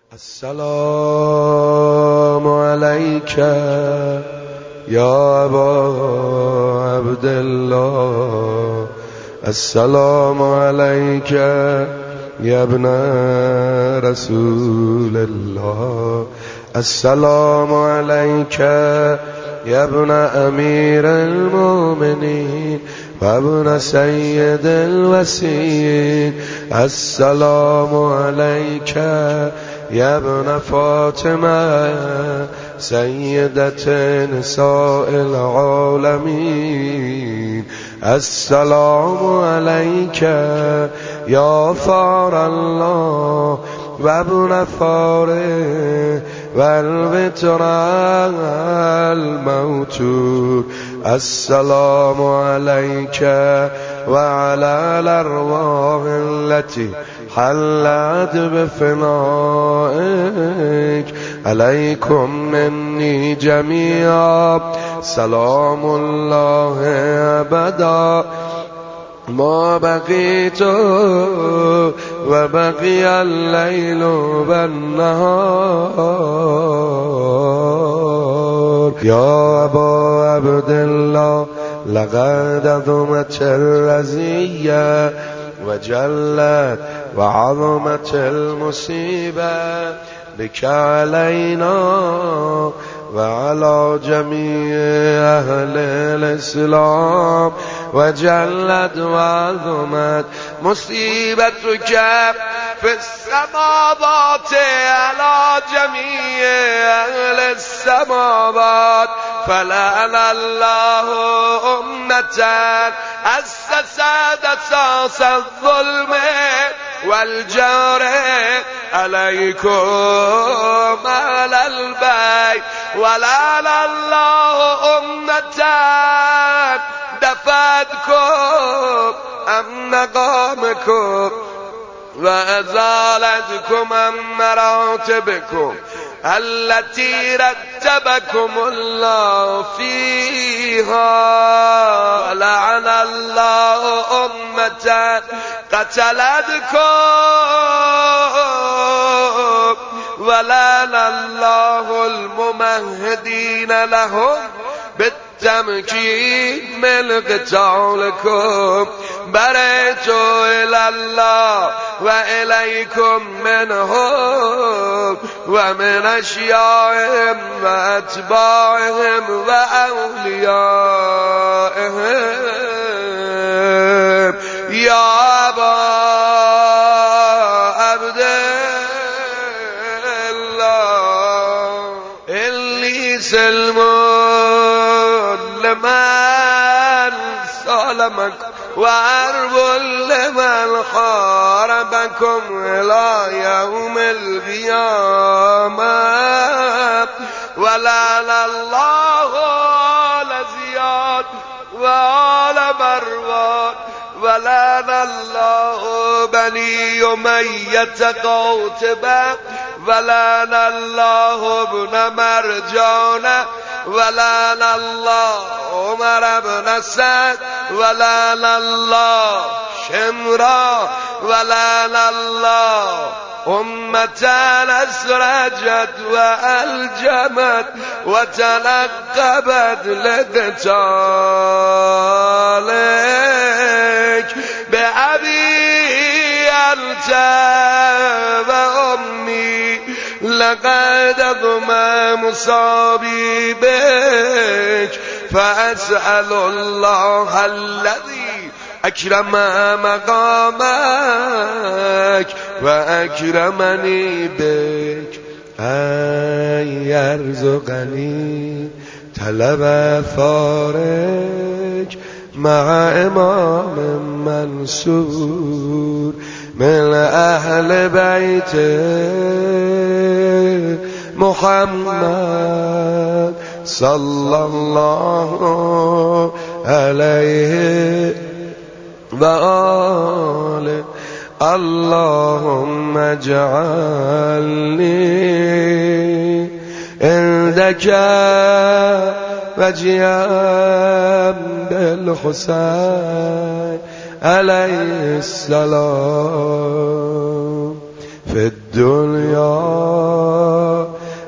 السلام عليك يا أبا عبد الله، السلام عليك يا ابن رسول الله، السلام عليك يا ابن أمير المؤمنين وابن سيد الوسيين، السلام عليك يا ابن فاطمة سيدة نساء العالمين، السلام عليك يا فار الله وابن فاره والبتر الموتور، السلام عليك وعلى الأرواح التي حلت بفنائك، عليكم مني جميعا سلام الله أبدا ما بقيت وبقي الليل والنهار. يا أبا عبد الله لقد عظمت الرزية وجلت وعظمت المصيبة بك علينا وعلى جميع أهل الإسلام، وجلت وعظمت مصيبتك في السماوات على جميع أهل السماوات، فلعن الله أمة أسست أساس الظلم والجور عليكم على البيت، ولعن الله أمة دفعتكم عن مقامكم وأزالتكم عن مراتبكم التي رتبكم الله فيها، ولعن الله أمة قتلتكم، ولعن الله الممهدين لهم بالتمكين من قتالكم، بريت إلى الله وإليكم منهم ومن أشيائهم وأتباعهم وأوليائهم. يا أبا عبد الله إني سلم لمن سلمك وعرب لمن خاربكم إلى يوم القيامة، ولعن الله آل زياد وآل مروان، ولعن الله بني أمية قوتبة، ولعن الله ابن مرجان، ولعن الله عمر بن سعد، ولعن الله شمرا، ولعن الله أمة أسرجت وألجمت وتنقبت لقتالك، بأبي أنت وأمي لقد أضمى مصابي بك، فأسأل الله الذي أكرم مقامك وأكرمني بك أن يرزقني طلب فارج مع إمام منصور من أهل بيت محمد صلى الله عليه وآله. اللهم اجعلني عندك وجيا بالحسين عليه السلام في الدنيا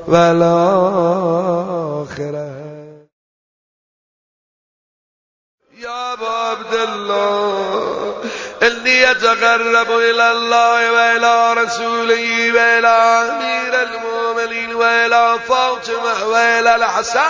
والآخرة. يا أبا عبد الله إني أتقرب إلى الله وإلى رسوله وإلى أمير المؤمنين وإلى فاطمة وإلى الحسن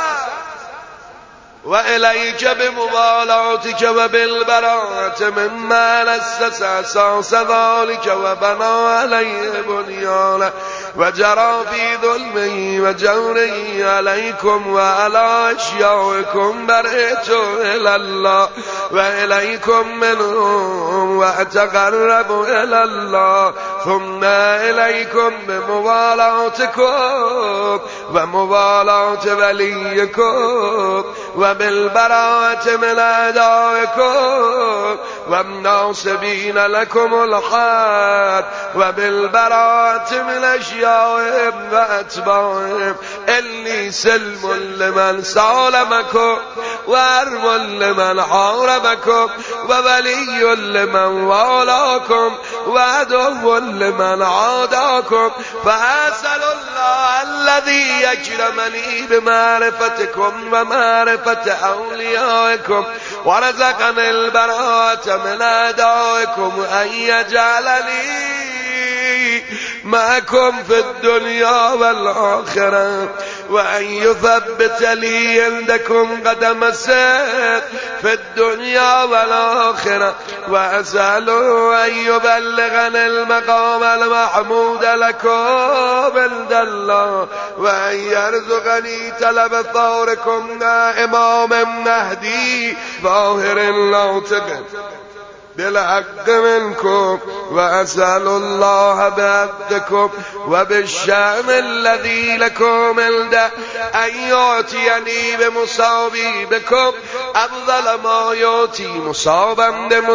وإليك بمبالغتك وبالبراءة مما أسس أساس ذلك وبنى عليه بنيانه وجرى في ظلمه وجوره عليكم وعلى أشيائكم برئت إلى الله وإليكم منهم وأتقرب إلى الله ثم إليكم بمبالغتكم ومبالغة وليكم وبالبراءة من أعدائكم والناصبين لكم الحق وبالبراءة من أشيائهم وأتباعهم إني سلم لمن سالمكم وأرم لمن حاربكم وولي لمن والاكم وعدو لمن عاداكم فأسأل الله الذي يكرمني بمعرفتكم ومعرفة أوليائكم ورزقني البراءة من أعدائكم أن يجعلني معكم في الدنيا والآخرة وأن يثبت لي عندكم قدم صدق في الدنيا والآخرة وأسأله أن يبلغني المقام المحمود لكم عند الله وأن يرزقني طلب ثوركم إمام مهدي ظاهر ناطق بالحق منكم وأسأل الله بعبدكم وبالشأن الذي لكم عنده أن يعطيني بمصابي بكم أفضل ما يعطي مصابا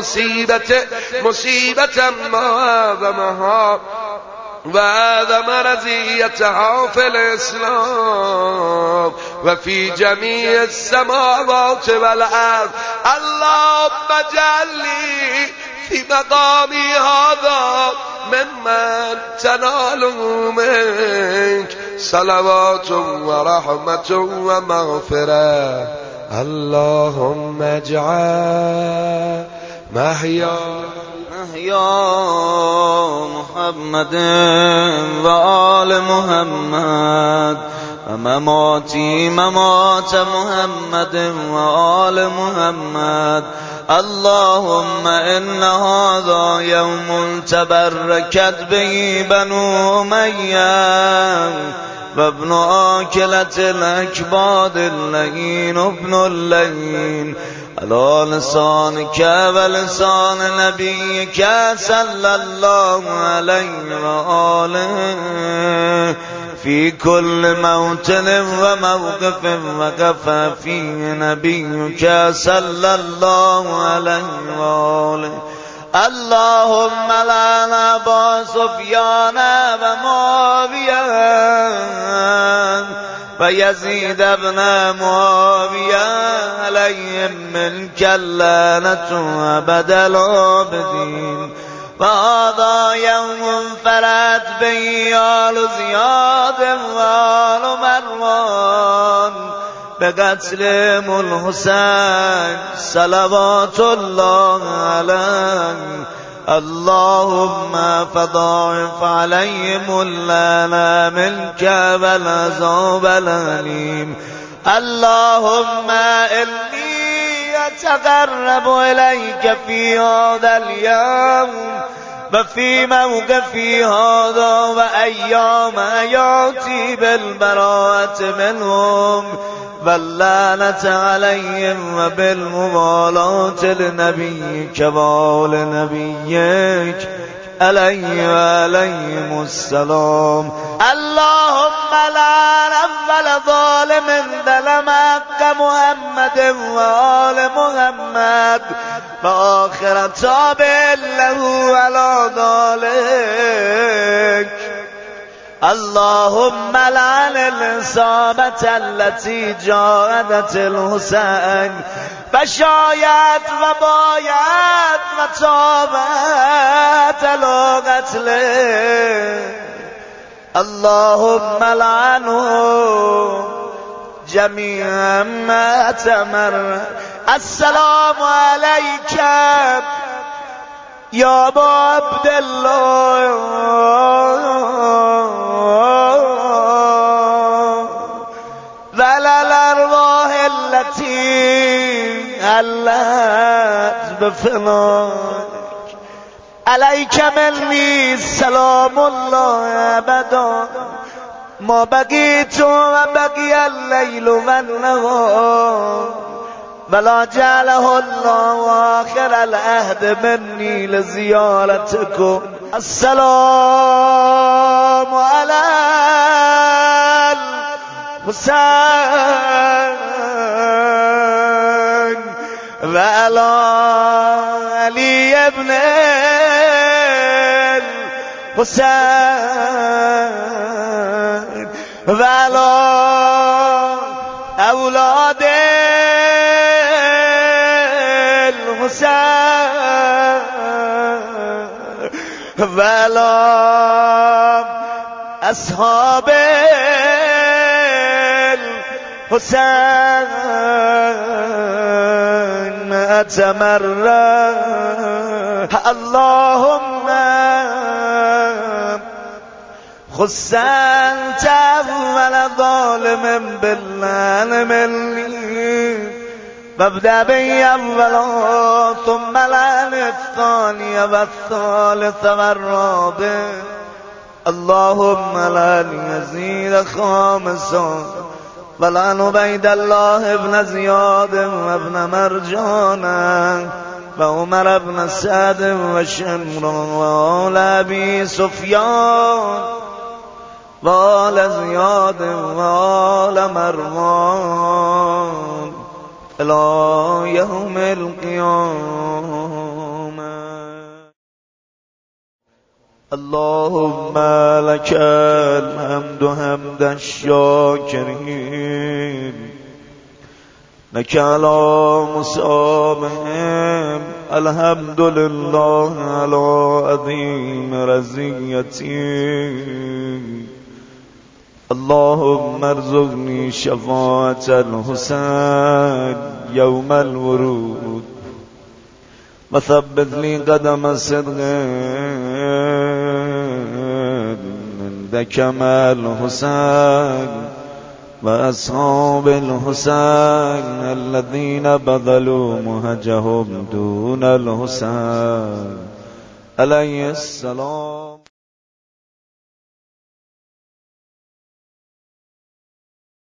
مصيبة ما أعظمها وأعظم رزيتها في الإسلام وفي جميع السماوات والأرض. اللهم اجعل لي في مقامي هذا ممن تناله منك صلوات ورحمة ومغفرة. اللهم اجعل محيا محمد وآل محمد ومماتي ممات محمد وآل محمد. اللهم إن هذا يوم تبركت به بنو أمية وابن آكلة الأكباد اللين ابن اللين على لسانك ولسان نبيك صلى الله عليه وآله في كل موطن وموقف وقف فيه نبيك صلى الله عليه وآله. اللهم لعن أبا سفيان ومعاوية ويزيد ابن معاوية عليهم منك اللعنة أبد العابدين. وهذا يوم فرت به آل زياد وآل مروان بقتلهم الحسين صلوات الله عليه. اللهم فضاعف عليهم اللعنة منك والعذاب الأليم. اللهم إني أتقرب إليك في هذا اليوم وفي موقفي هذا وأيام يأتي بالبراءة منهم واللعنة عليهم وبالموالاة لنبيك وآل نبيك عليه وعليهم السلام. اللهم لعن أول ظالم ظلم حق محمد وآل محمد وآخر تابع له على ذلك. اللهم لعن الإصابة التي جاءت الحسين فشايت وبايت وتابت لقتله. اللهم لعنهم جميعا ما تمر. السلام عليك يا ابا عبد الله وعلى الارواح التي علت بفناك. عليك مني سلام الله ابدا ما بقيت وبقي الليل والنهار ولا جعله الله آخر العهد مني لزيارتكم. السلام على الحسين وعلى علي ابن الحسين وعلى أولاد الحسين وعلى أصحاب الحسين أتمرى. اللهم خص أنت أول ظالم بالله مني وابدأ بي أولا ثم لعن الثاني والثالث والرابع. اللهم لعن يزيد خامسا ولعن عبيد الله بن زياد وابن مرجان وعمر بن سعد وشمر وآل أبي سفيان وآل زياد وآل مروان إلى يوم القيامة. اللهم لك الحمد حمد الشاكرين لك على مصابهم. الحمد لله على عظيم رزيتي. اللهم ارزقني شفاعة الحسين يوم الورود وثبت لي قدم صدق عندك مع الحسين وأصحاب الحسين الذين بذلوا مهجهم دون الحسين عليه السلام.